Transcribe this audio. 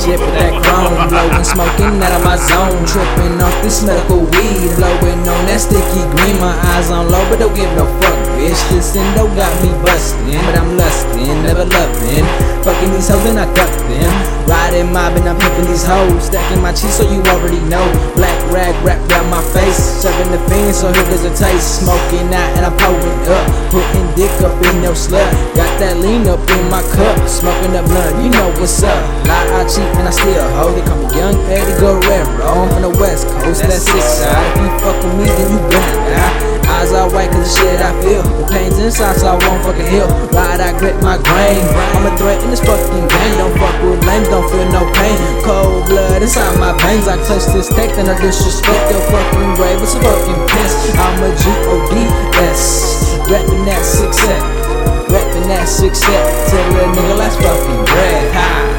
shit with that chrome. Blowing, smoking out of my zone. Tripping off this medical weed. Blowing on that sticky green. My eyes on low, but don't give no fuck, bitch. This endo got me bustin', but I'm lustin', never loving. Fucking these hoes and I duck them. Riding, mobbing, I'm pimping these hoes. Stacking my cheese so you already know. Black rag wrapped around my face. Serving the fiend so here there's a taste. Smoking out and I'm pulling up. Putting dick up in your slut. Got that lean up in my cup. Smoking the blunt, you know what's up. Lie, I cheat and I still hold. They call me Young Eddie Guerrero. I'm from the West Coast, that's 6 side. If you fuck with me, then you gonna die. Eyes all white cause the shit I feel. The pain's inside so I won't fucking heal. Ride, I grip my grain. I'm a threat in this fucking game. Don't fuck with lames, don't feel no pain. Cold blood inside my veins. I clutch this tech, then I disrespect your fucking grave. It's a fucking piss. I'm a G-O-D-S. Rapping that 6 set. Rapping that 6 set. Tell a nigga let's fucking bread. Ha.